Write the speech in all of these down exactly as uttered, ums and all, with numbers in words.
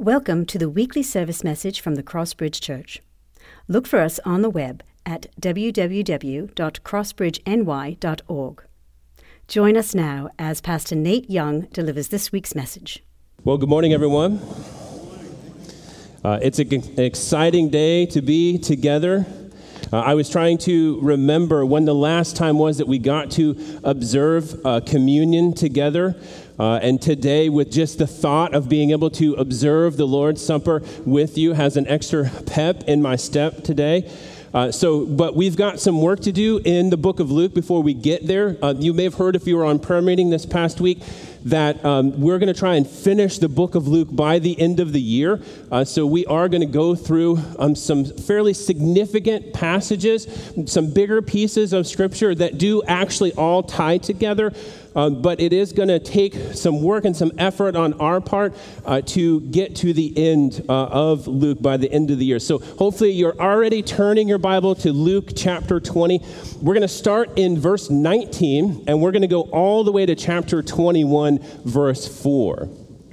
Welcome to the weekly service message from the Crossbridge Church. Look for us on the web at w w w dot crossbridge n y dot org. Join us now as Pastor Nate Young delivers this week's message. Well, good morning, everyone. Uh, it's a, an exciting day to be together. Uh, I was trying to remember when the last time was that we got to observe uh, communion together. Uh, and today, with just the thought of being able to observe the Lord's Supper with you has an extra pep in my step today. Uh, so, but we've got some work to do in the book of Luke before we get there. Uh, you may have heard if you were on prayer meeting this past week that um, we're going to try and finish the book of Luke by the end of the year. Uh, so we are going to go through um, some fairly significant passages, some bigger pieces of Scripture that do actually all tie together. Uh, but it is going to take some work and some effort on our part uh, to get to the end uh, of Luke by the end of the year. So hopefully you're already turning your Bible to Luke chapter twenty. We're going to start in verse nineteen, and we're going to go all the way to chapter twenty-one, verse four.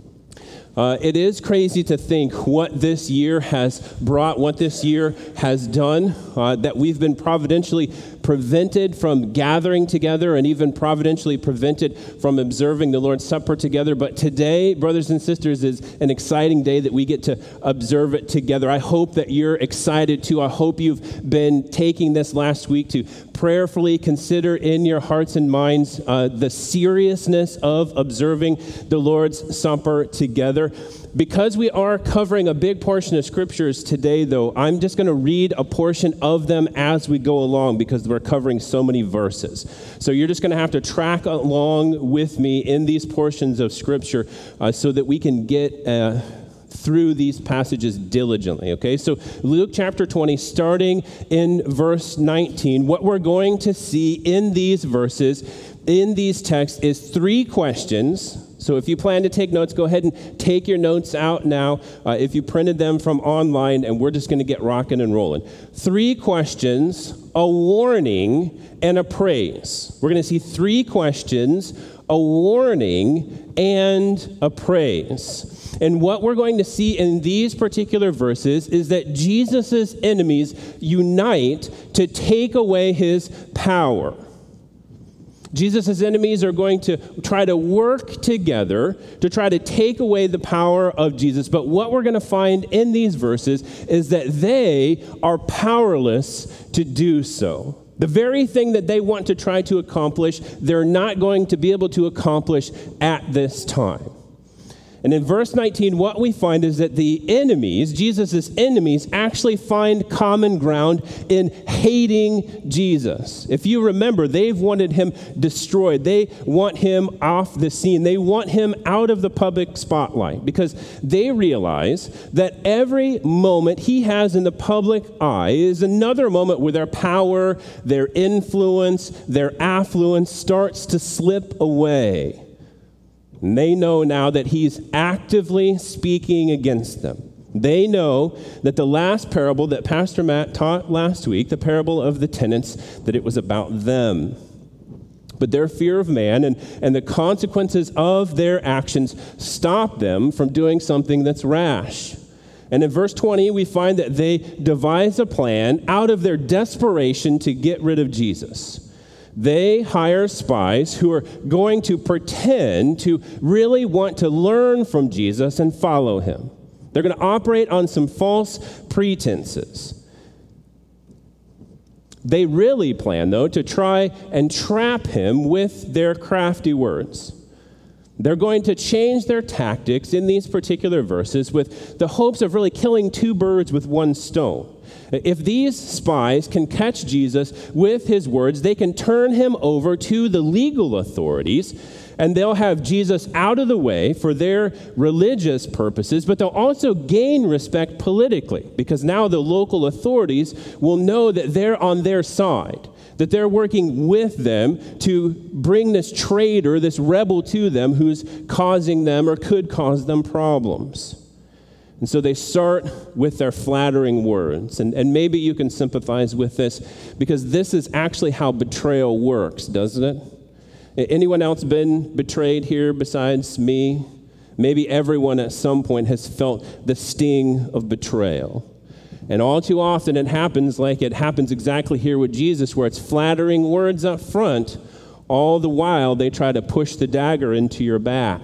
Uh, it is crazy to think what this year has brought, what this year has done, uh, that we've been providentially prevented from gathering together and even providentially prevented from observing the Lord's Supper together. But today, brothers and sisters, is an exciting day that we get to observe it together. I hope that you're excited too. I hope you've been taking this last week to prayerfully consider in your hearts and minds uh, the seriousness of observing the Lord's Supper together. Because we are covering a big portion of scriptures today, though, I'm just going to read a portion of them as we go along because we're covering so many verses. So you're just going to have to track along with me in these portions of scripture uh, so that we can get uh, through these passages diligently, okay? So Luke chapter twenty, starting in verse nineteen, what we're going to see in these verses, in these texts, is three questions. So if you plan to take notes, go ahead and take your notes out now. Uh, if you printed them from online, and we're just going to get rocking and rolling. Three questions, a warning, and a praise. We're going to see three questions, a warning, and a praise. And what we're going to see in these particular verses is that Jesus' enemies unite to take away his power. Jesus' enemies are going to try to work together to try to take away the power of Jesus. But what we're going to find in these verses is that they are powerless to do so. The very thing that they want to try to accomplish, they're not going to be able to accomplish at this time. And in verse nineteen, what we find is that the enemies, Jesus' enemies, actually find common ground in hating Jesus. If you remember, they've wanted him destroyed. They want him off the scene. They want him out of the public spotlight because they realize that every moment he has in the public eye is another moment where their power, their influence, their affluence starts to slip away. And they know now that he's actively speaking against them. They know that the last parable that Pastor Matt taught last week, the parable of the tenants, that it was about them. But their fear of man and, and the consequences of their actions stop them from doing something that's rash. And in verse twenty, we find that they devise a plan out of their desperation to get rid of Jesus. They hire spies who are going to pretend to really want to learn from Jesus and follow him. They're going to operate on some false pretenses. They really plan, though, to try and trap him with their crafty words. They're going to change their tactics in these particular verses with the hopes of really killing two birds with one stone. If these spies can catch Jesus with his words, they can turn him over to the legal authorities, and they'll have Jesus out of the way for their religious purposes, but they'll also gain respect politically, because now the local authorities will know that they're on their side, that they're working with them to bring this traitor, this rebel to them who's causing them or could cause them problems. And so they start with their flattering words. And, and maybe you can sympathize with this because this is actually how betrayal works, doesn't it? Anyone else been betrayed here besides me? Maybe everyone at some point has felt the sting of betrayal. And all too often it happens like it happens exactly here with Jesus, where it's flattering words up front, all the while they try to push the dagger into your back.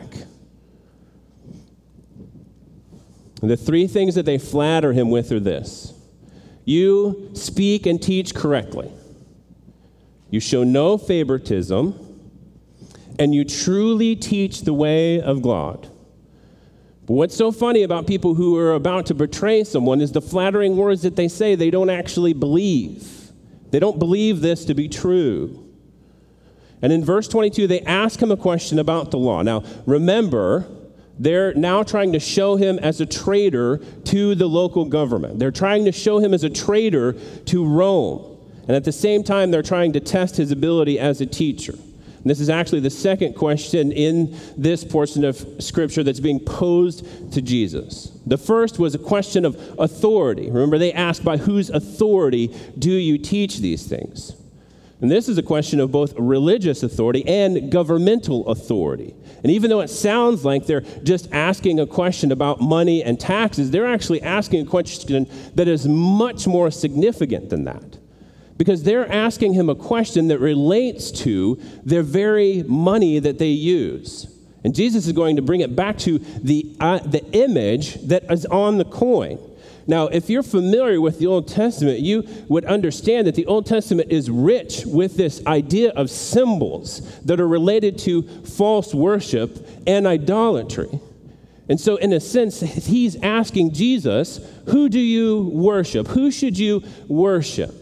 And the three things that they flatter him with are this: you speak and teach correctly, you show no favoritism, and you truly teach the way of God. But what's so funny about people who are about to betray someone is the flattering words that they say they don't actually believe. They don't believe this to be true. And in verse twenty-two, they ask him a question about the law. Now, remember, they're now trying to show him as a traitor to the local government. They're trying to show him as a traitor to Rome. And at the same time, they're trying to test his ability as a teacher. And this is actually the second question in this portion of Scripture that's being posed to Jesus. The first was a question of authority. Remember, they asked, by whose authority do you teach these things? And this is a question of both religious authority and governmental authority. And even though it sounds like they're just asking a question about money and taxes, they're actually asking a question that is much more significant than that. Because they're asking him a question that relates to their very money that they use. And Jesus is going to bring it back to the, uh, the image that is on the coin. Now, if you're familiar with the Old Testament, you would understand that the Old Testament is rich with this idea of symbols that are related to false worship and idolatry. And so, in a sense, he's asking Jesus, who do you worship? Who should you worship?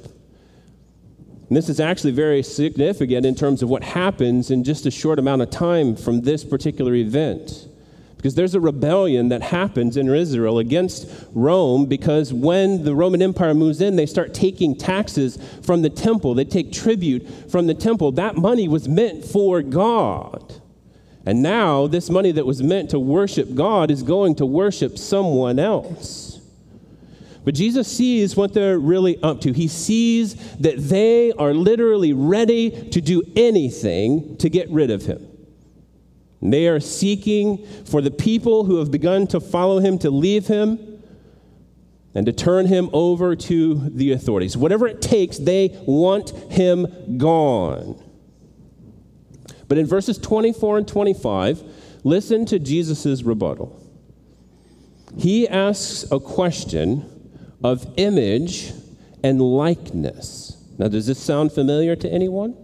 And this is actually very significant in terms of what happens in just a short amount of time from this particular event. Because there's a rebellion that happens in Israel against Rome, because when the Roman Empire moves in, they start taking taxes from the temple. They take tribute from the temple. That money was meant for God. And now this money that was meant to worship God is going to worship someone else. But Jesus sees what they're really up to. He sees that they are literally ready to do anything to get rid of him. And they are seeking for the people who have begun to follow him to leave him and to turn him over to the authorities. Whatever it takes, they want him gone. But in verses twenty-four and twenty-five, listen to Jesus' rebuttal. He asks a question of image and likeness. Now, does this sound familiar to anyone?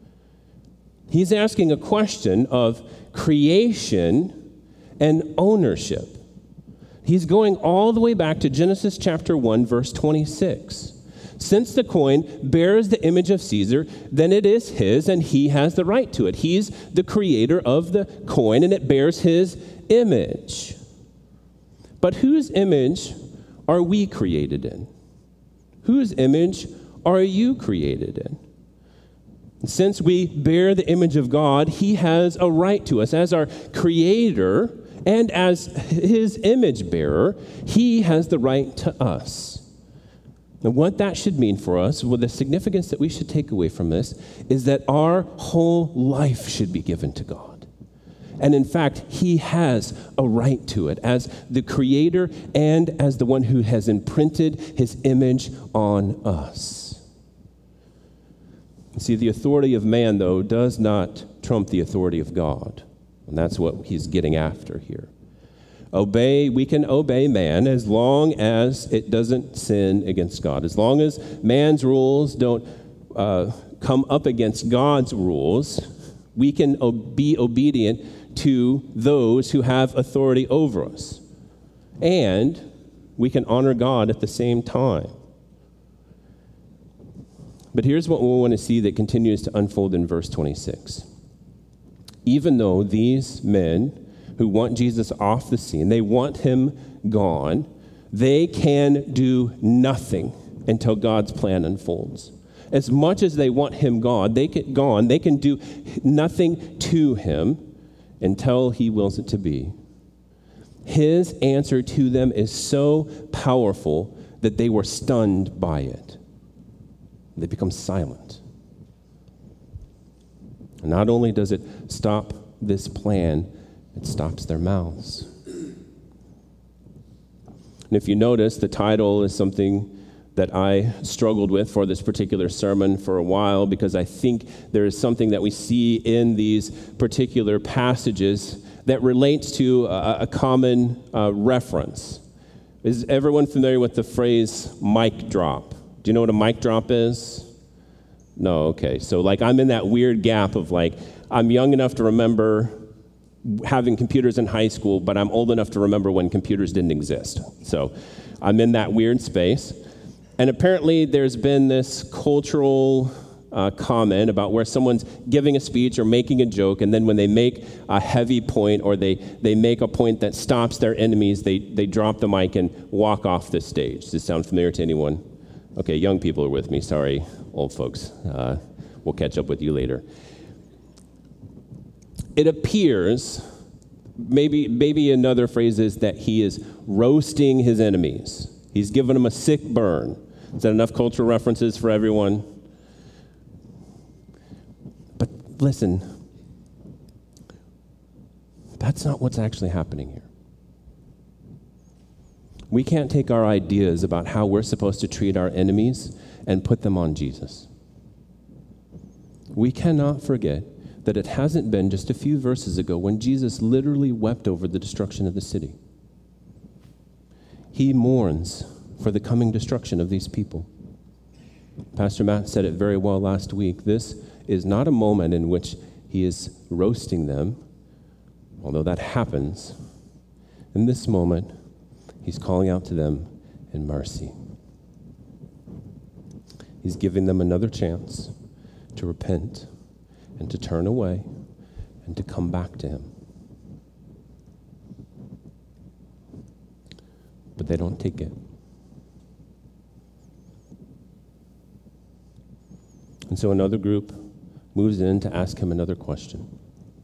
He's asking a question of creation and ownership. He's going all the way back to Genesis chapter one, verse twenty-six. Since the coin bears the image of Caesar, then it is his, and he has the right to it. He's the creator of the coin, and it bears his image. But whose image are we created in? Whose image are you created in? Since we bear the image of God, he has a right to us. As our creator and as his image bearer, he has the right to us. And what that should mean for us, well, the significance that we should take away from this, is that our whole life should be given to God. And in fact, he has a right to it as the creator and as the one who has imprinted his image on us. You see, the authority of man, though, does not trump the authority of God. And that's what he's getting after here. Obey, we can obey man as long as it doesn't sin against God. As long as man's rules don't uh, come up against God's rules, we can ob- be obedient to those who have authority over us. And we can honor God at the same time. But here's what we want to see that continues to unfold in verse twenty-six. Even though these men who want Jesus off the scene, they want him gone, they can do nothing until God's plan unfolds. As much as they want him gone, they can, gone, they can do nothing to him until he wills it to be. His answer to them is so powerful that they were stunned by it. They become silent. And not only does it stop this plan, It stops their mouths. And if you notice, the title is something that I struggled with for this particular sermon for a while, because I think there is something that we see in these particular passages that relates to a, a common uh, reference. Is everyone familiar with the phrase mic drop? Do you know what a mic drop is? No, okay. So like I'm in that weird gap of like, I'm young enough to remember having computers in high school, but I'm old enough to remember when computers didn't exist. So I'm in that weird space. And apparently there's been this cultural uh, comment about where someone's giving a speech or making a joke, and then when they make a heavy point or they, they make a point that stops their enemies, they, they drop the mic and walk off the stage. Does this sound familiar to anyone? Okay, young people are with me. Sorry, old folks. Uh, we'll catch up with you later. It appears, maybe, maybe another phrase is that he is roasting his enemies. He's giving them a sick burn. Is that enough cultural references for everyone? But listen, that's not what's actually happening here. We can't take our ideas about how we're supposed to treat our enemies and put them on Jesus. We cannot forget that it hasn't been just a few verses ago when Jesus literally wept over the destruction of the city. He mourns for the coming destruction of these people. Pastor Matt said it very well last week. This is not a moment in which he is roasting them, although that happens. In this moment, he's calling out to them in mercy. He's giving them another chance to repent and to turn away and to come back to him. But they don't take it. And so another group moves in to ask him another question.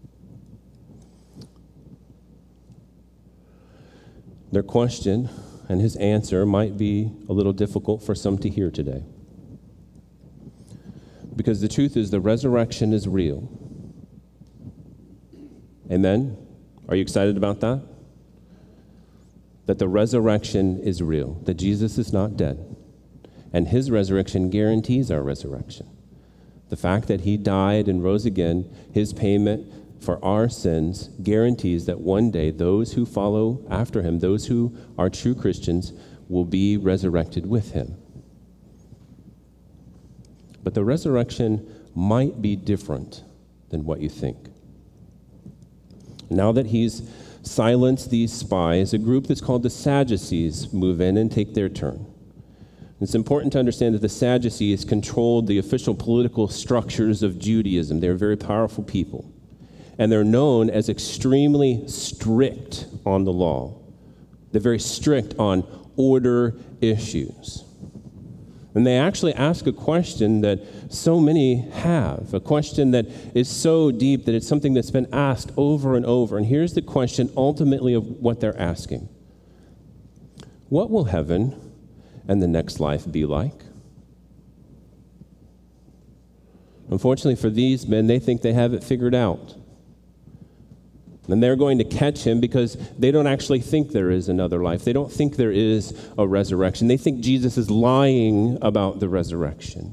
Their question and his answer might be a little difficult for some to hear today. Because the truth is, the resurrection is real. Amen? Are you excited about that? That the resurrection is real, that Jesus is not dead, and his resurrection guarantees our resurrection. The fact that he died and rose again, his payment for our sins, guarantees that one day those who follow after him, those who are true Christians, will be resurrected with him. But the resurrection might be different than what you think. Now that he's silenced these spies, a group that's called the Sadducees move in and take their turn. It's important to understand that the Sadducees controlled the official political structures of Judaism. They're very powerful people. And they're known as extremely strict on the law. They're very strict on order issues. And they actually ask a question that so many have, a question that is so deep that it's something that's been asked over and over. And here's the question ultimately of what they're asking. What will heaven and the next life be like? Unfortunately for these men, they think they have it figured out. And they're going to catch him because they don't actually think there is another life. They don't think there is a resurrection. They think Jesus is lying about the resurrection.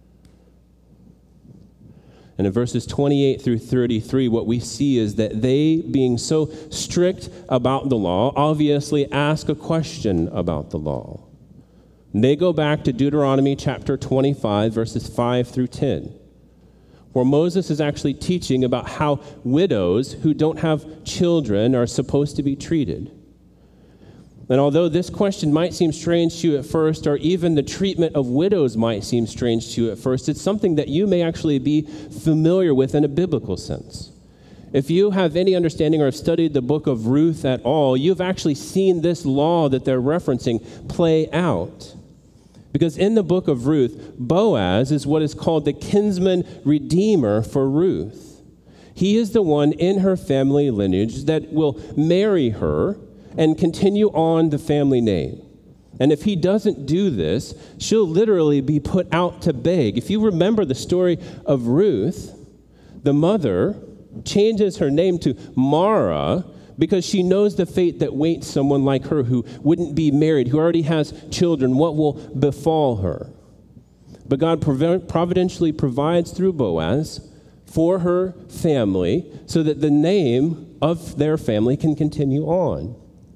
And in verses twenty-eight through thirty-three, what we see is that they, being so strict about the law, obviously ask a question about the law. And they go back to Deuteronomy chapter twenty-five, verses five through ten. Where Moses is actually teaching about how widows who don't have children are supposed to be treated. And although this question might seem strange to you at first, or even the treatment of widows might seem strange to you at first, it's something that you may actually be familiar with in a biblical sense. If you have any understanding or have studied the book of Ruth at all, you've actually seen this law that they're referencing play out. Because in the book of Ruth, Boaz is what is called the kinsman redeemer for Ruth. He is the one in her family lineage that will marry her and continue on the family name. And if he doesn't do this, she'll literally be put out to beg. If you remember the story of Ruth, the mother changes her name to Mara because she knows the fate that waits someone like her who wouldn't be married, who already has children, what will befall her. But God providentially provides through Boaz for her family so that the name of their family can continue on.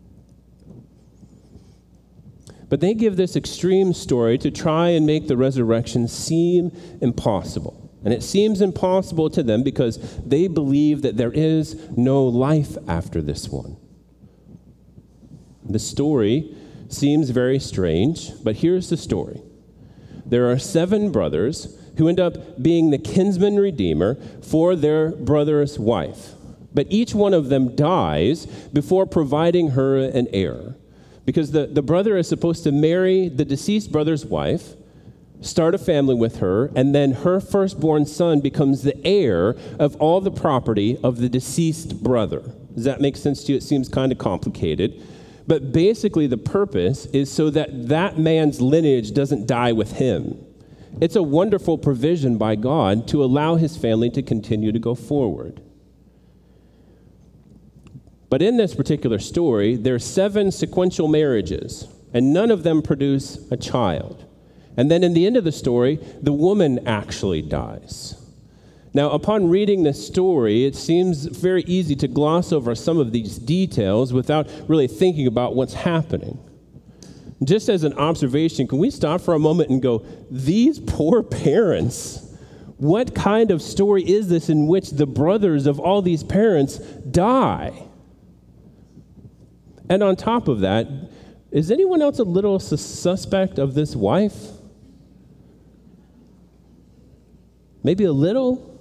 But they give this extreme story to try and make the resurrection seem impossible. And it seems impossible to them because they believe that there is no life after this one. The story seems very strange, but here's the story. There are seven brothers who end up being the kinsman redeemer for their brother's wife. But each one of them dies before providing her an heir. Because the, the brother is supposed to marry the deceased brother's wife, start a family with her, and then her firstborn son becomes the heir of all the property of the deceased brother. Does that make sense to you? It seems kind of complicated. But basically the purpose is so that that man's lineage doesn't die with him. It's a wonderful provision by God to allow his family to continue to go forward. But in this particular story, there are seven sequential marriages, and none of them produce a child. And then in the end of the story, the woman actually dies. Now, upon reading this story, it seems very easy to gloss over some of these details without really thinking about what's happening. Just as an observation, can we stop for a moment and go, these poor parents, what kind of story is this in which the brothers of all these parents die? And on top of that, is anyone else a little sus- suspect of this wife? Maybe a little?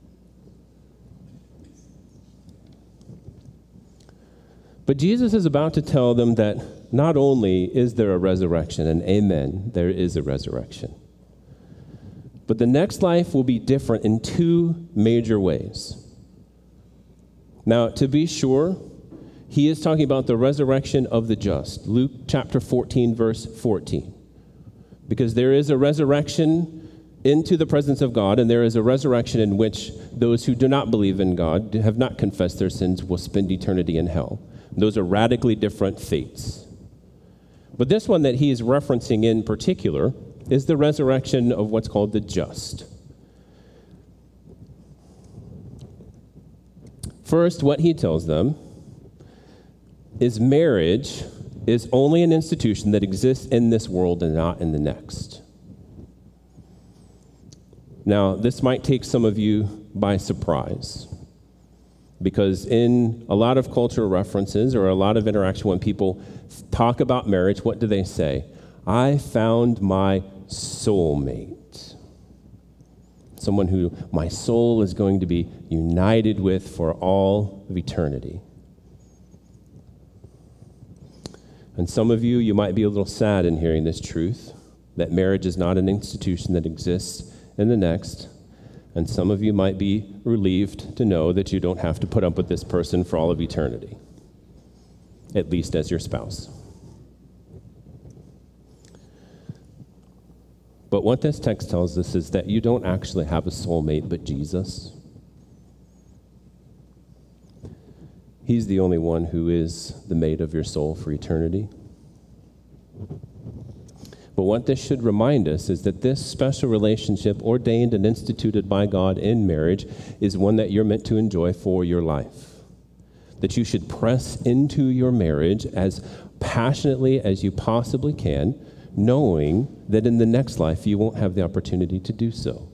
But Jesus is about to tell them that not only is there a resurrection, and amen, there is a resurrection, but the next life will be different in two major ways. Now, to be sure, he is talking about the resurrection of the just. Luke chapter fourteen, verse fourteen. Because there is a resurrection into the presence of God, and there is a resurrection in which those who do not believe in God, have not confessed their sins, will spend eternity in hell. Those are radically different fates. But this one that he is referencing in particular is the resurrection of what's called the just. First, what he tells them is marriage is only an institution that exists in this world and not in the next. Now, this might take some of you by surprise, because in a lot of cultural references or a lot of interaction, when people talk about marriage, what do they say? I found my soulmate. Someone who my soul is going to be united with for all of eternity. And some of you, you might be a little sad in hearing this truth, that marriage is not an institution that exists in the next. And some of you might be relieved to know that you don't have to put up with this person for all of eternity, at least as your spouse. But what this text tells us is that you don't actually have a soulmate but Jesus. He's the only one who is the mate of your soul for eternity. But what this should remind us is that this special relationship ordained and instituted by God in marriage is one that you're meant to enjoy for your life. That you should press into your marriage as passionately as you possibly can, knowing that in the next life you won't have the opportunity to do so.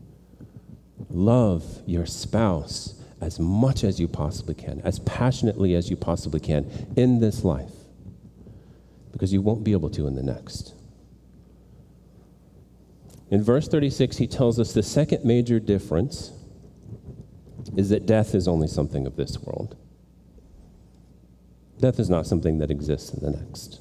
Love your spouse as much as you possibly can, as passionately as you possibly can in this life, because you won't be able to in the next. In verse thirty-six, he tells us the second major difference is that death is only something of this world. Death is not something that exists in the next.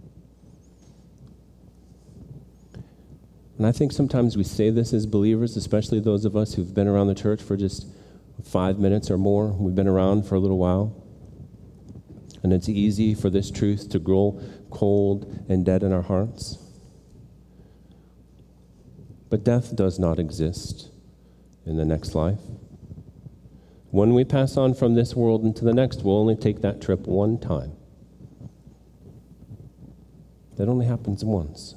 And I think sometimes we say this as believers, especially those of us who've been around the church for just five minutes or more. We've been around for a little while. And it's easy for this truth to grow cold and dead in our hearts. But death does not exist in the next life. When we pass on from this world into the next, we'll only take that trip one time. That only happens once.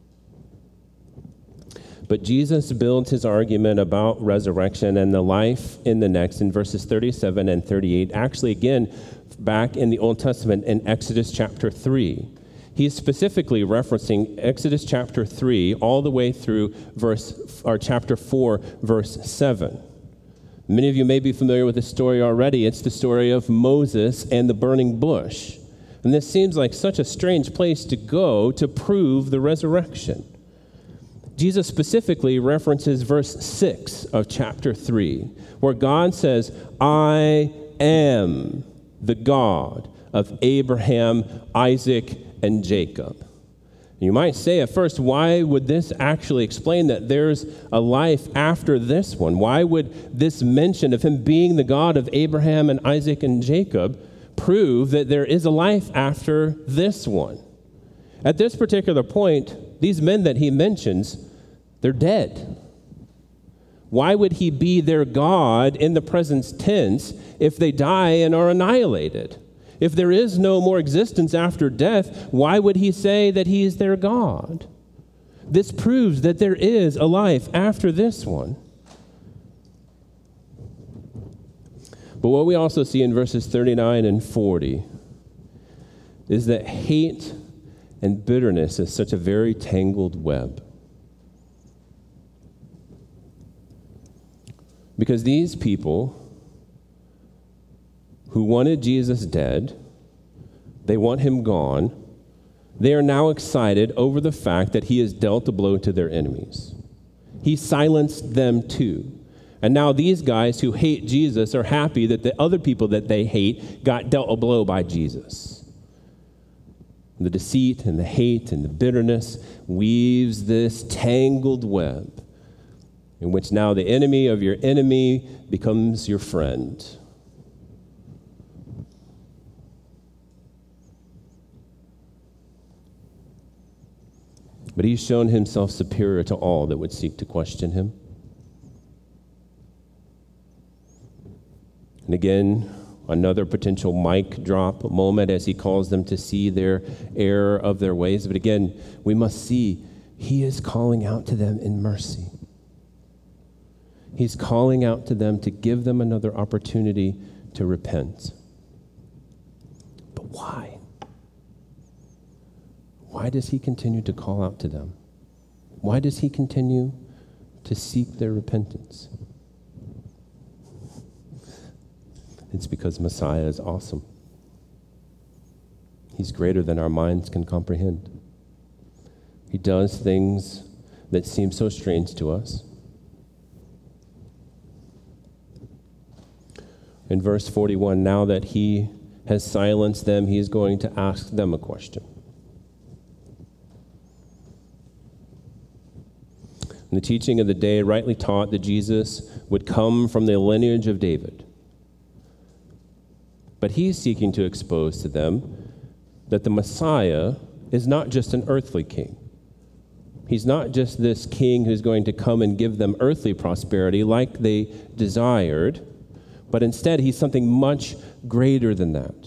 But Jesus builds his argument about resurrection and the life in the next in verses thirty-seven and thirty-eight. Actually, again, back in the Old Testament in Exodus chapter three. He's specifically referencing Exodus chapter three all the way through verse or chapter four, verse seven. Many of you may be familiar with this story already. It's the story of Moses and the burning bush. And this seems like such a strange place to go to prove the resurrection. Jesus specifically references verse six of chapter three, where God says, I am the God of Abraham, Isaac, and Jacob. You might say at first, why would this actually explain that there's a life after this one? Why would this mention of him being the God of Abraham and Isaac and Jacob prove that there is a life after this one? At this particular point, these men that he mentions, they're dead. Why would he be their God in the present tense if they die and are annihilated? If there is no more existence after death, why would he say that he is their God? This proves that there is a life after this one. But what we also see in verses thirty-nine and forty is that hate and bitterness is such a very tangled web. Because these people who wanted Jesus dead, they want him gone, they are now excited over the fact that he has dealt a blow to their enemies. He silenced them too. And now these guys who hate Jesus are happy that the other people that they hate got dealt a blow by Jesus. The deceit and the hate and the bitterness weaves this tangled web in which now the enemy of your enemy becomes your friend. But he's shown himself superior to all that would seek to question him. And again, another potential mic drop moment as he calls them to see their error of their ways. But again, we must see he is calling out to them in mercy. He's calling out to them to give them another opportunity to repent. But why? Why does he continue to call out to them? Why does he continue to seek their repentance? It's because Messiah is awesome. He's greater than our minds can comprehend. He does things that seem so strange to us. In verse forty-one, now that he has silenced them, he is going to ask them a question. And the teaching of the day rightly taught that Jesus would come from the lineage of David. But he's seeking to expose to them that the Messiah is not just an earthly king. He's not just this king who's going to come and give them earthly prosperity like they desired, but instead he's something much greater than that.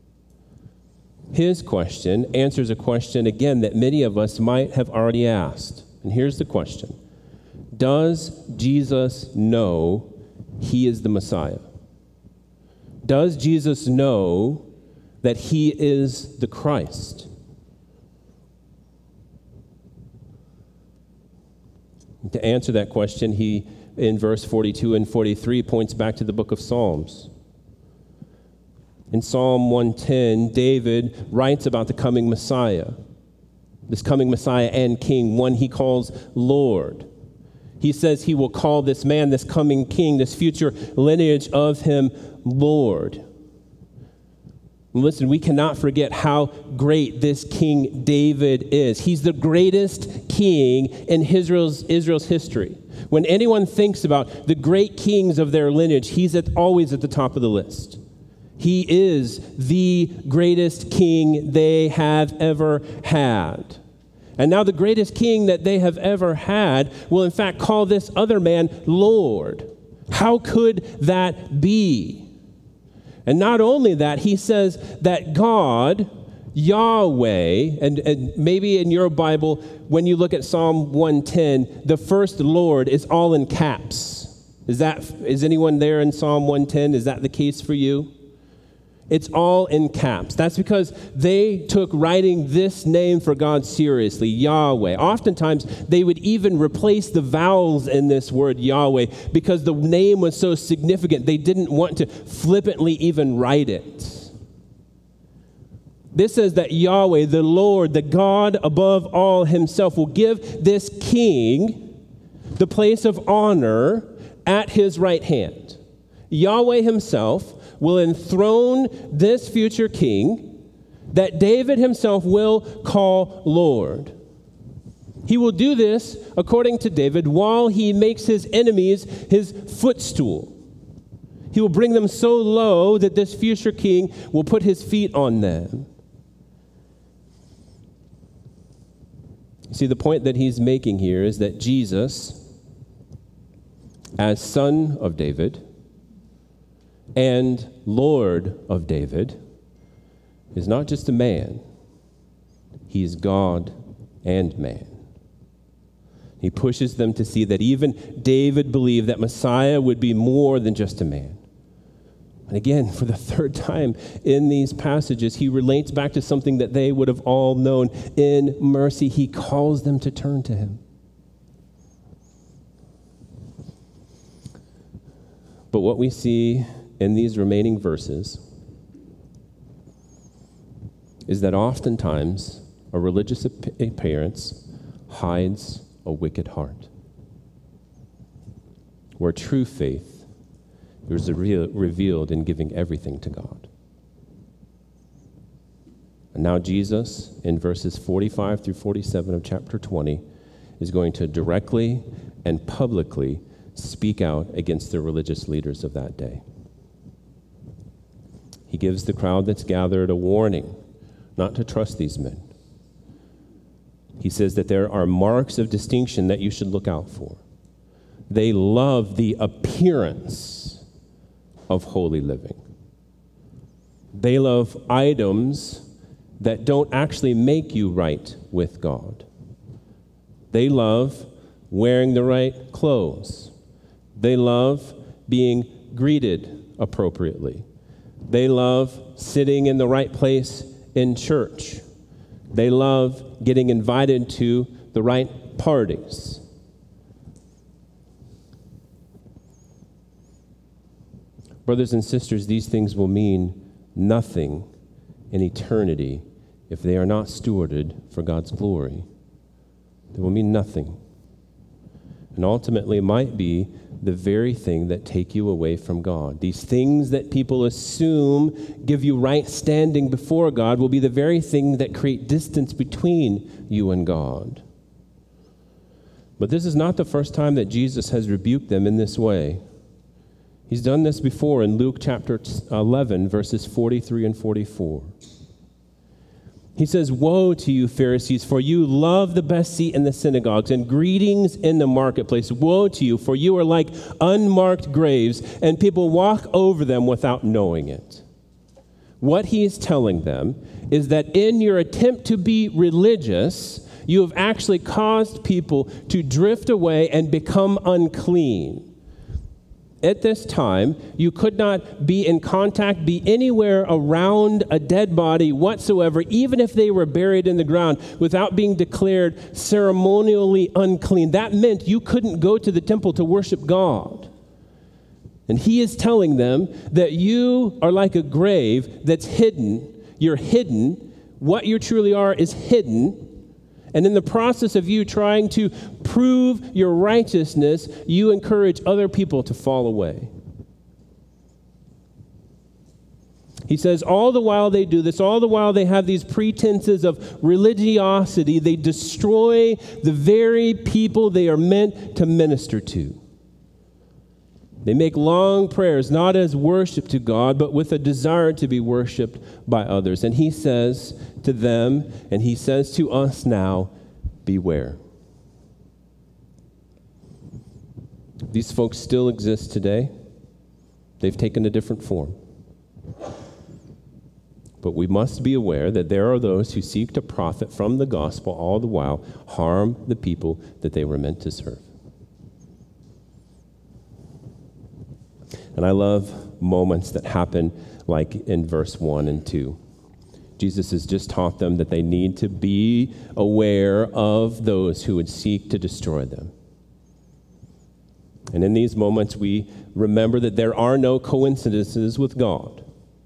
His question answers a question, again, that many of us might have already asked. And here's the question. Does Jesus know he is the Messiah? Does Jesus know that he is the Christ? To answer that question, he, in verse forty-two and forty-three, points back to the book of Psalms. In Psalm one ten, David writes about the coming Messiah, this coming Messiah and King, one he calls Lord. He says he will call this man, this coming king, this future lineage of him, Lord. Listen, we cannot forget how great this King David is. He's the greatest king in Israel's, Israel's history. When anyone thinks about the great kings of their lineage, he's at, always at the top of the list. He is the greatest king they have ever had. And now the greatest king that they have ever had will in fact call this other man Lord. How could that be? And not only that, he says that God, Yahweh, and, and maybe in your Bible, when you look at Psalm one ten, the first Lord is all in caps. Is that, is anyone there in Psalm one ten? Is that the case for you? It's all in caps. That's because they took writing this name for God seriously, Yahweh. Oftentimes, they would even replace the vowels in this word Yahweh because the name was so significant. They didn't want to flippantly even write it. This says that Yahweh, the Lord, the God above all himself, will give this king the place of honor at his right hand. Yahweh himself will enthrone this future king that David himself will call Lord. He will do this, according to David, while he makes his enemies his footstool. He will bring them so low that this future king will put his feet on them. You see, the point that he's making here is that Jesus, as son of David and Lord of David, is not just a man. He is God and man. He pushes them to see that even David believed that Messiah would be more than just a man. And again, for the third time in these passages, he relates back to something that they would have all known. In mercy, he calls them to turn to him. But what we see in these remaining verses is that oftentimes a religious appearance hides a wicked heart, where true faith is revealed in giving everything to God. And now Jesus, in verses forty-five through forty-seven of chapter twenty, is going to directly and publicly speak out against the religious leaders of that day. He gives the crowd that's gathered a warning not to trust these men. He says that there are marks of distinction that you should look out for. They love the appearance of holy living. They love items that don't actually make you right with God. They love wearing the right clothes. They love being greeted appropriately. They love sitting in the right place in church. They love getting invited to the right parties. Brothers and sisters, these things will mean nothing in eternity if they are not stewarded for God's glory. They will mean nothing. And ultimately might be the very thing that take you away from God. These things that people assume give you right standing before God will be the very thing that create distance between you and God. But this is not the first time that Jesus has rebuked them in this way. He's done this before in Luke chapter eleven, verses forty-three and forty-four. He says, "Woe to you, Pharisees, for you love the best seat in the synagogues and greetings in the marketplace. Woe to you, for you are like unmarked graves, and people walk over them without knowing it." What he is telling them is that in your attempt to be religious, you have actually caused people to drift away and become unclean. At this time, you could not be in contact, be anywhere around a dead body whatsoever, even if they were buried in the ground, without being declared ceremonially unclean. That meant you couldn't go to the temple to worship God. And he is telling them that you are like a grave that's hidden. You're hidden. What you truly are is hidden. And in the process of you trying to prove your righteousness, you encourage other people to fall away. He says, all the while they do this, all the while they have these pretenses of religiosity, they destroy the very people they are meant to minister to. They make long prayers, not as worship to God, but with a desire to be worshiped by others. And he says to them, and he says to us now, beware. These folks still exist today. They've taken a different form. But we must be aware that there are those who seek to profit from the gospel, all the while harm the people that they were meant to serve. And I love moments that happen like in verse one and two. Jesus has just taught them that they need to be aware of those who would seek to destroy them. And in these moments, we remember that there are no coincidences with God.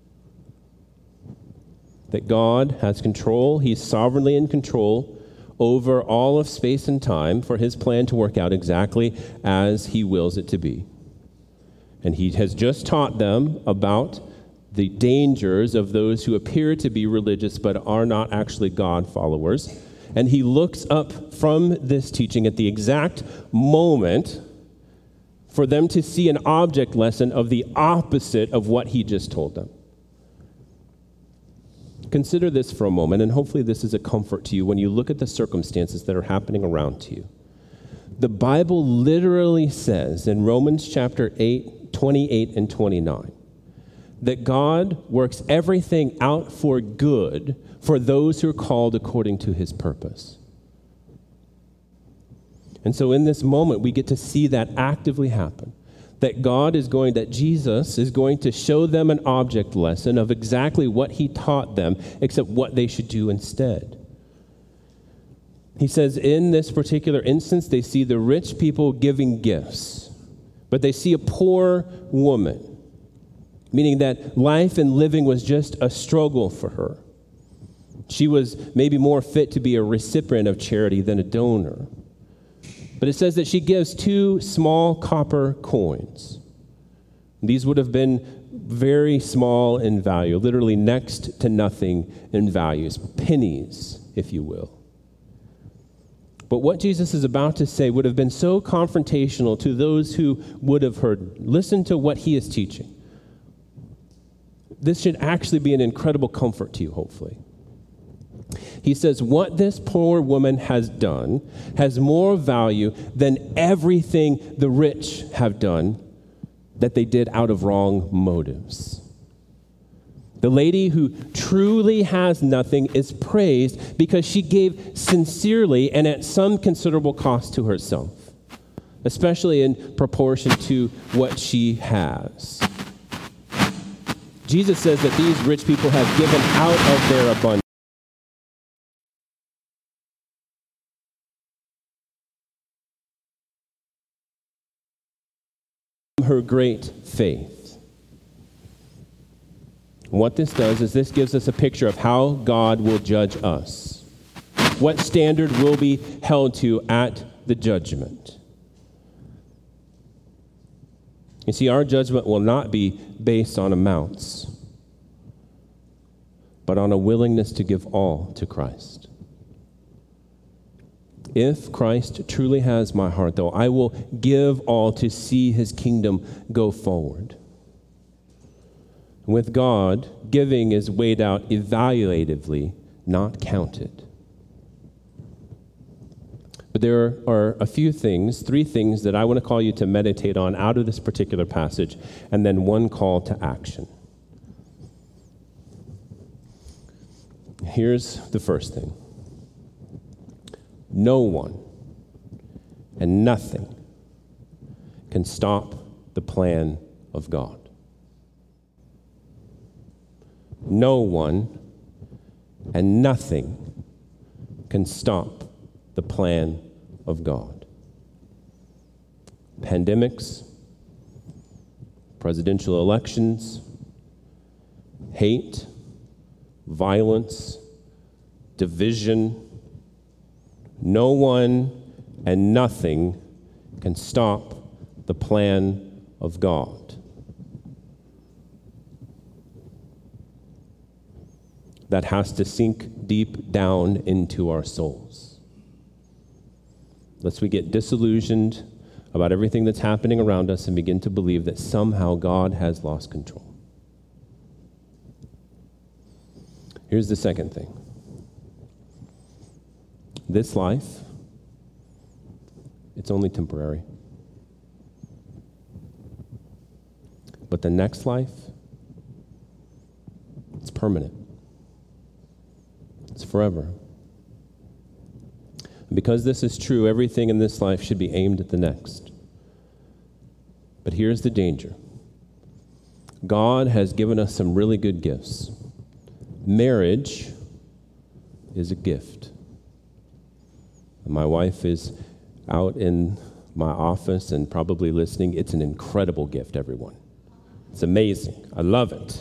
That God has control, he's sovereignly in control over all of space and time for his plan to work out exactly as he wills it to be. And he has just taught them about the dangers of those who appear to be religious but are not actually God followers. And he looks up from this teaching at the exact moment for them to see an object lesson of the opposite of what he just told them. Consider this for a moment, and hopefully this is a comfort to you when you look at the circumstances that are happening around to you. The Bible literally says in Romans chapter eight, twenty-eight and twenty-nine, that God works everything out for good for those who are called according to his purpose. And so in this moment, we get to see that actively happen. That God is going, that Jesus is going to show them an object lesson of exactly what he taught them, except what they should do instead. He says in this particular instance, they see the rich people giving gifts, but they see a poor woman, meaning that life and living was just a struggle for her. She was maybe more fit to be a recipient of charity than a donor. But it says that she gives two small copper coins. These would have been very small in value, literally next to nothing in values, pennies, if you will. But what Jesus is about to say would have been so confrontational to those who would have heard. Listen to what he is teaching. This should actually be an incredible comfort to you, hopefully. He says, what this poor woman has done has more value than everything the rich have done that they did out of wrong motives. The lady who truly has nothing is praised because she gave sincerely and at some considerable cost to herself, especially in proportion to what she has. Jesus says that these rich people have given out of their abundance. Her great faith. What this does is this gives us a picture of how God will judge us. What standard will be held to at the judgment. You see, our judgment will not be based on amounts, but on a willingness to give all to Christ. If Christ truly has my heart, though, I will give all to see his kingdom go forward. With God, giving is weighed out evaluatively, not counted. But there are a few things, three things that I want to call you to meditate on out of this particular passage, and then one call to action. Here's the first thing. No one and nothing can stop the plan of God. No one and nothing can stop the plan of God. Pandemics, presidential elections, hate, violence, division. No one and nothing can stop the plan of God. That has to sink deep down into our souls. Lest we get disillusioned about everything that's happening around us and begin to believe that somehow God has lost control. Here's the second thing. This life, it's only temporary. But the next life, it's permanent. It's forever. And because this is true, everything in this life should be aimed at the next. But here's the danger. God has given us some really good gifts. Marriage is a gift. My wife is out in my office and probably listening. It's an incredible gift, everyone. It's amazing. I love it.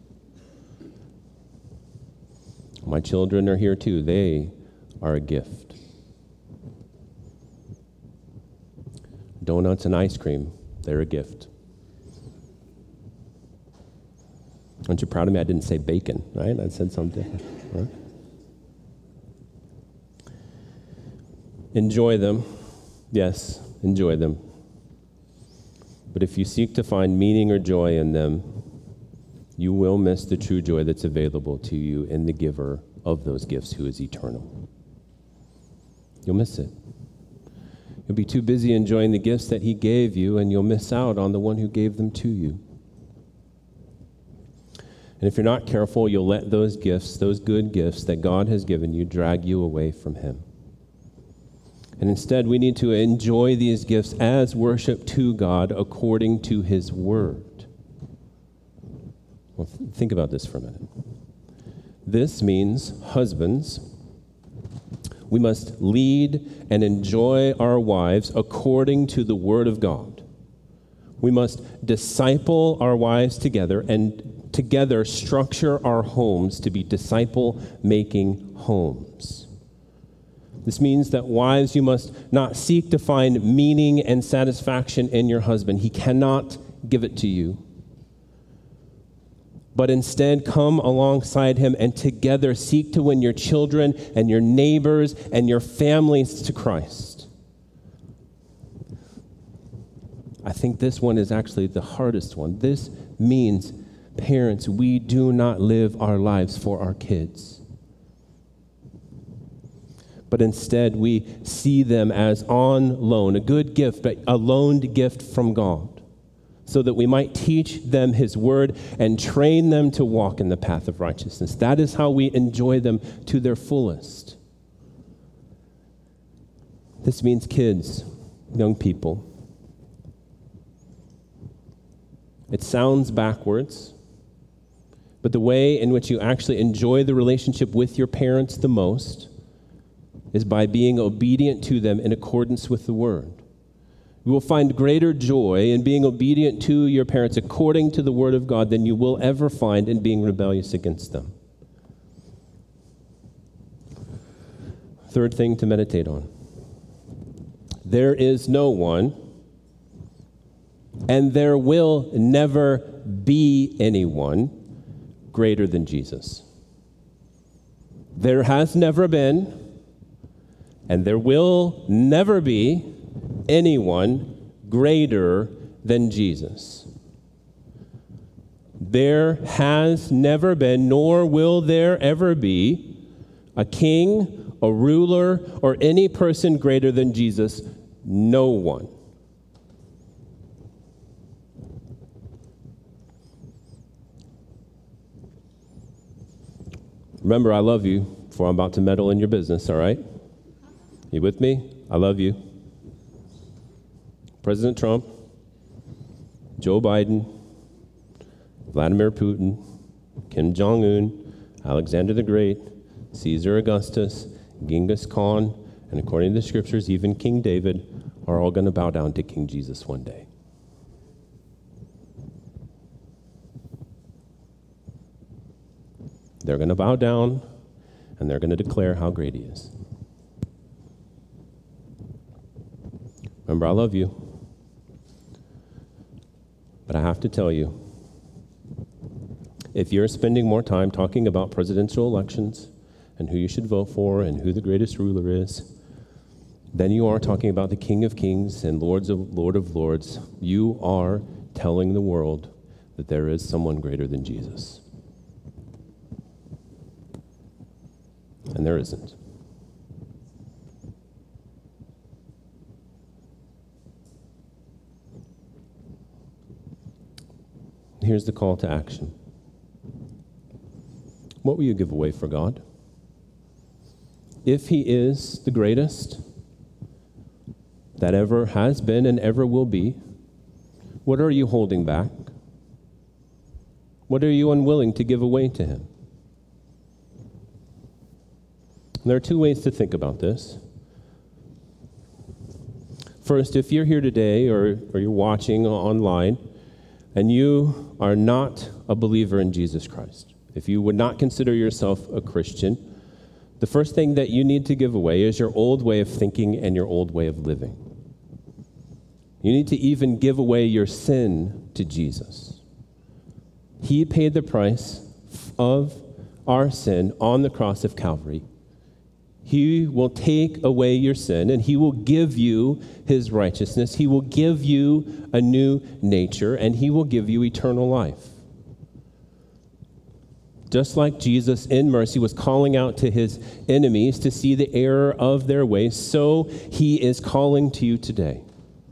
My children are here too. They are a gift. Donuts and ice cream, they're a gift. Aren't you proud of me? I didn't say bacon, right? I said something different. Right? Enjoy them. Yes, enjoy them. But if you seek to find meaning or joy in them, you will miss the true joy that's available to you in the giver of those gifts, who is eternal. You'll miss it. You'll be too busy enjoying the gifts that he gave you, and you'll miss out on the one who gave them to you. And if you're not careful, you'll let those gifts, those good gifts that God has given you, drag you away from him. And instead, we need to enjoy these gifts as worship to God according to his word. Well, th- think about this for a minute. This means, husbands, we must lead and enjoy our wives according to the word of God. We must disciple our wives together and together structure our homes to be disciple-making homes. This means that wives, you must not seek to find meaning and satisfaction in your husband. He cannot give it to you. But instead, come alongside him and together seek to win your children and your neighbors and your families to Christ. I think this one is actually the hardest one. This means, parents, we do not live our lives for our kids. But instead, we see them as on loan, a good gift, but a loaned gift from God, so that we might teach them his word and train them to walk in the path of righteousness. That is how we enjoy them to their fullest. This means kids, young people. It sounds backwards, but the way in which you actually enjoy the relationship with your parents the most is by being obedient to them in accordance with the word. You will find greater joy in being obedient to your parents according to the word of God than you will ever find in being rebellious against them. Third thing to meditate on. There is no one, and there will never be anyone greater than Jesus. There has never been, and there will never be anyone greater than Jesus. There has never been, nor will there ever be, a king, a ruler, or any person greater than Jesus. No one. Remember, I love you, for I'm about to meddle in your business, all right? You with me? I love you. President Trump, Joe Biden, Vladimir Putin, Kim Jong-un, Alexander the Great, Caesar Augustus, Genghis Khan, and according to the scriptures, even King David, are all going to bow down to King Jesus one day. They're going to bow down, and they're going to declare how great he is. Remember, I love you. But I have to tell you, if you're spending more time talking about presidential elections and who you should vote for and who the greatest ruler is, than you are talking about the King of Kings and Lords of Lord of Lords, you are telling the world that there is someone greater than Jesus. And there isn't. Here's the call to action. What will you give away for God? If he is the greatest that ever has been and ever will be, what are you holding back? What are you unwilling to give away to him? There are two ways to think about this. First, if you're here today or, or you're watching online and you are not a believer in Jesus Christ, if you would not consider yourself a Christian, the first thing that you need to give away is your old way of thinking and your old way of living. You need to even give away your sin to Jesus. He paid the price of our sin on the cross of Calvary. He will take away your sin, and he will give you his righteousness. He will give you a new nature, and he will give you eternal life. Just like Jesus in mercy was calling out to his enemies to see the error of their ways, so he is calling to you today.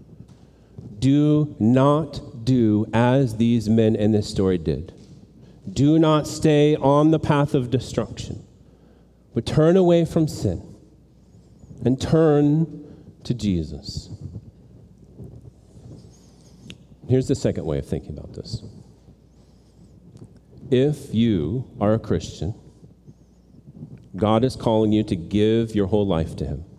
Do not do as these men in this story did. Do not stay on the path of destruction, but turn away from sin and turn to Jesus. Here's the second way of thinking about this. If you are a Christian, God is calling you to give your whole life to him.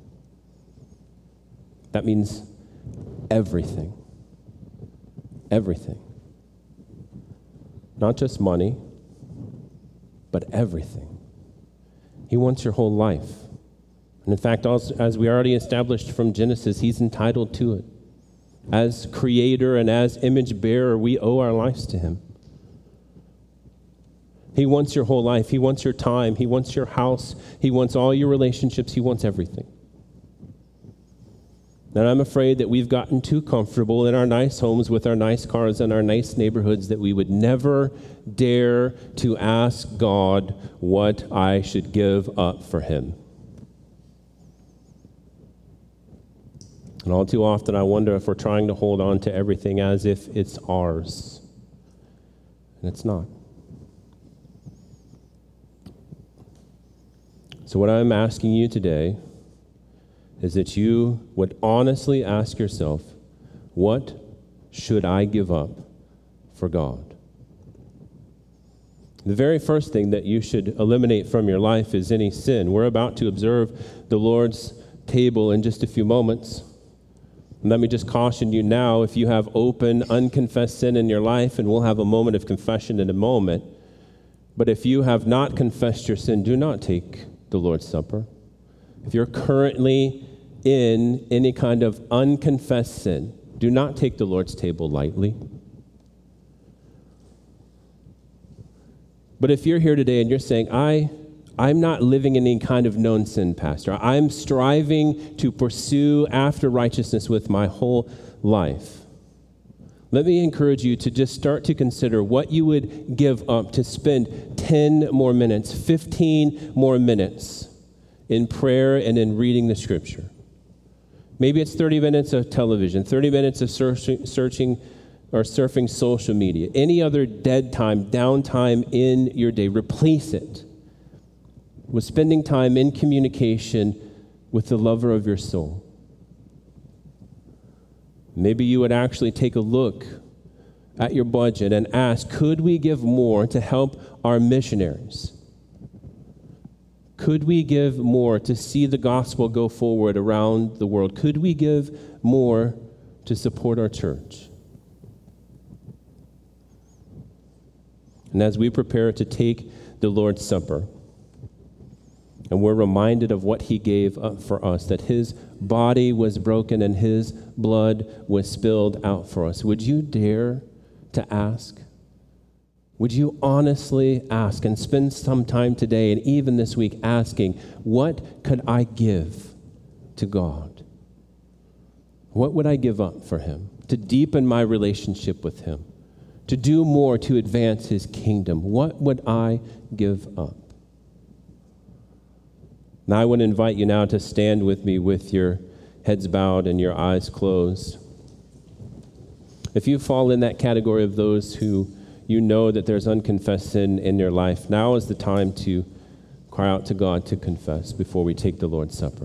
That means everything. Everything. Not just money, but everything. He wants your whole life. And in fact, as we already established from Genesis, he's entitled to it. As creator and as image bearer, we owe our lives to him. He wants your whole life. He wants your time. He wants your house. He wants all your relationships. He wants everything. And I'm afraid that we've gotten too comfortable in our nice homes with our nice cars and our nice neighborhoods that we would never dare to ask God what I should give up for him. And all too often I wonder if we're trying to hold on to everything as if it's ours. And it's not. So what I'm asking you today is that you would honestly ask yourself, what should I give up for God? The very first thing that you should eliminate from your life is any sin. We're about to observe the Lord's table in just a few moments. And let me just caution you now, if you have open, unconfessed sin in your life, and we'll have a moment of confession in a moment, but if you have not confessed your sin, do not take the Lord's Supper. If you're currently in any kind of unconfessed sin, do not take the Lord's table lightly. But if you're here today and you're saying, I, I'm not living in any kind of known sin, Pastor. I'm striving to pursue after righteousness with my whole life. Let me encourage you to just start to consider what you would give up to spend ten more minutes, fifteen more minutes in prayer and in reading the scripture. Maybe it's thirty minutes of television, thirty minutes of searching, searching or surfing social media. Any other dead time, downtime in your day, replace it with spending time in communication with the lover of your soul. Maybe you would actually take a look at your budget and ask, could we give more to help our missionaries? Could we give more to see the gospel go forward around the world? Could we give more to support our church? And as we prepare to take the Lord's Supper, and we're reminded of what he gave up for us, that his body was broken and his blood was spilled out for us, would you dare to ask? Would you honestly ask and spend some time today and even this week asking, what could I give to God? What would I give up for him to deepen my relationship with him, to do more to advance his kingdom? What would I give up? Now I want to invite you now to stand with me with your heads bowed and your eyes closed. If you fall in that category of those who you know that there's unconfessed sin in your life, now is the time to cry out to God to confess before we take the Lord's Supper.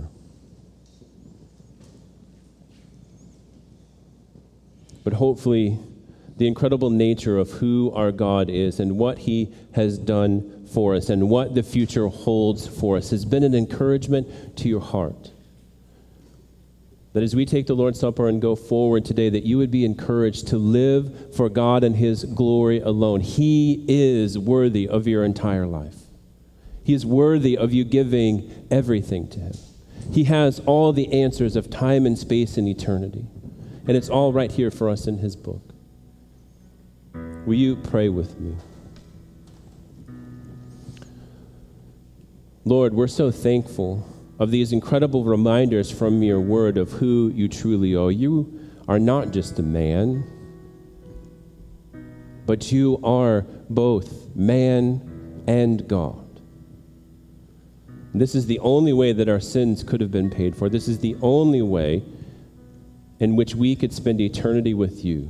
But hopefully, the incredible nature of who our God is and what he has done for us and what the future holds for us has been an encouragement to your heart. That as we take the Lord's Supper and go forward today, that you would be encouraged to live for God and his glory alone. He is worthy of your entire life. He is worthy of you giving everything to him. He has all the answers of time and space and eternity. And it's all right here for us in his book. Will you pray with me? Lord, we're so thankful of these incredible reminders from your word of who you truly are. You are not just a man, but you are both man and God. This is the only way that our sins could have been paid for. This is the only way in which we could spend eternity with you.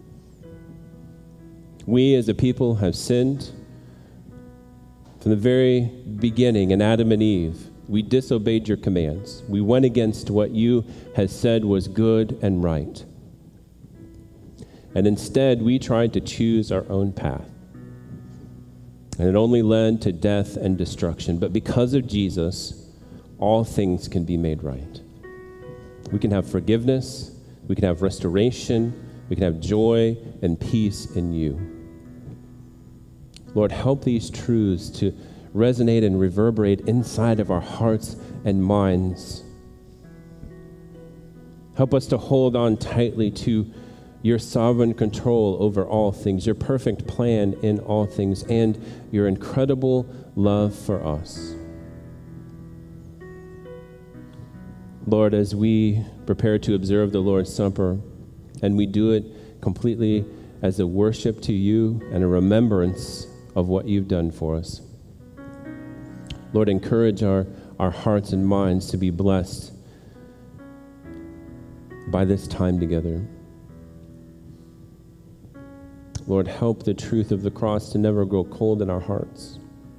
We as a people have sinned from the very beginning in Adam and Eve. We disobeyed your commands. We went against what you had said was good and right. And instead, we tried to choose our own path. And it only led to death and destruction. But because of Jesus, all things can be made right. We can have forgiveness. We can have restoration. We can have joy and peace in you. Lord, help these truths to resonate and reverberate inside of our hearts and minds. Help us to hold on tightly to your sovereign control over all things, your perfect plan in all things, and your incredible love for us. Lord, as we prepare to observe the Lord's Supper, and we do it completely as a worship to you and a remembrance of what you've done for us, Lord, encourage our, our hearts and minds to be blessed by this time together. Lord, help the truth of the cross to never grow cold in our hearts.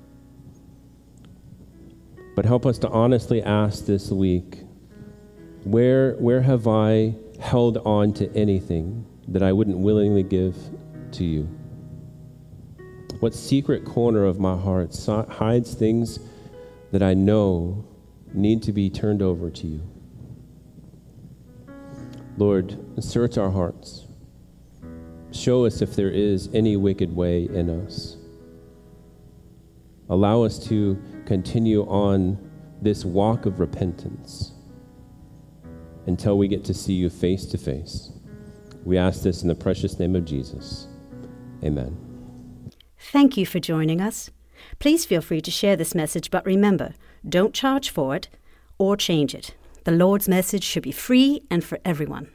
But help us to honestly ask this week, where, where have I held on to anything that I wouldn't willingly give to you? What secret corner of my heart hides things that I know need to be turned over to you? Lord, search our hearts. Show us if there is any wicked way in us. Allow us to continue on this walk of repentance until we get to see you face to face. We ask this in the precious name of Jesus. Amen. Thank you for joining us. Please feel free to share this message, but remember, don't charge for it or change it. The Lord's message should be free and for everyone.